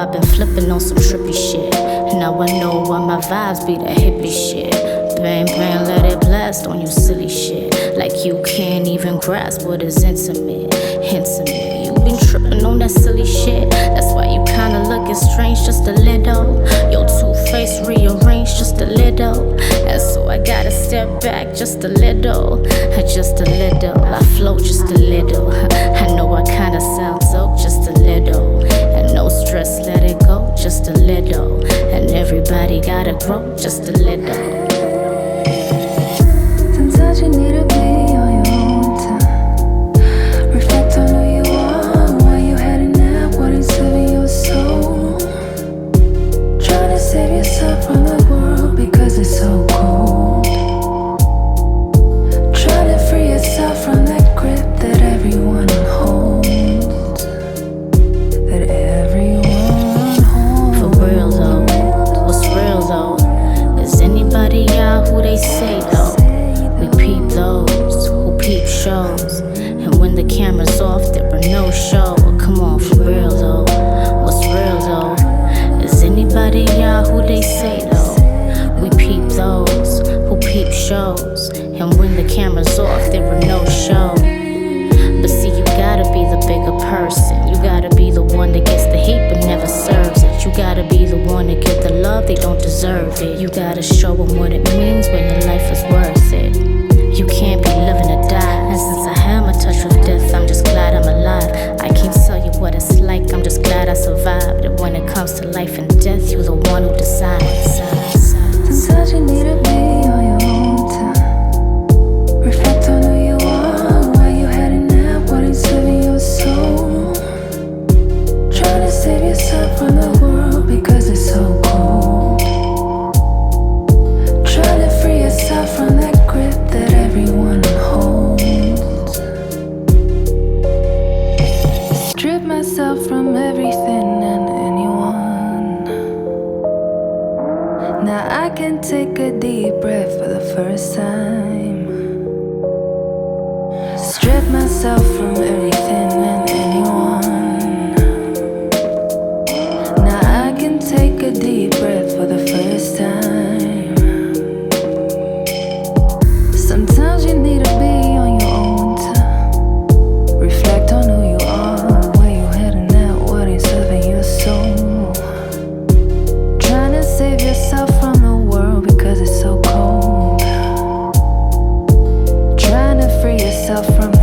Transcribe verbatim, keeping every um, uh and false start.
I've been flipping on some trippy shit. Now I know why my vibes be the hippie shit. Bang, bang, let it blast on you silly shit. Like you can't even grasp what is intimate. Intimate, you been tripping on that silly shit. That's why you kinda looking strange just a little. Your two-face rearranged just a little. And so I gotta step back just a little. Just a little, I float just a little. I know I kinda sound dope just a little. And no stress, let it go just a little. And everybody gotta grow just a little. Sometimes you need to be on your own time. Reflect on who you are, where you heading at, what is serving your soul. Trying to save yourself from the world because it's so cold. Trying to free yourself from that grip that everyone holds. That everyone holds. For real though, what's real though? Is anybody out who they say though? We peep those who peep shows. And when the camera's off, there are no show. Come on, for real though, what's real though? Is anybody out who they say though? We peep those who peep shows. And when the camera's off, there are no show. But see, you gotta be the bigger person. You gotta be the one that gets the hate but never serves it. You gotta be the one that get the love, they don't deserve it. You gotta show them what it means when your life is worth it. You can't be living or die. And since I had my touch with death, I'm just glad I'm alive. I can't tell you what it's like, I'm just glad I survived. And when it comes to life and death, you're the one who decides. Sometimes you need to be on your own time. Reflect on who you are, where you heading at, what is serving your soul. Trying to save yourself from the world because it's so cold. Trying to free yourself from that grip that everyone holds. Strip myself from everything and anyone. Now I can take a deep breath for the first time. Strip myself from everything and anyone. Now I can take a deep breath for the first time. Sometimes you need to be on your own time. Reflect on who you are, where you heading at, what ain't serving your soul. Trying to save yourself from the world because it's so cold. Trying to free yourself from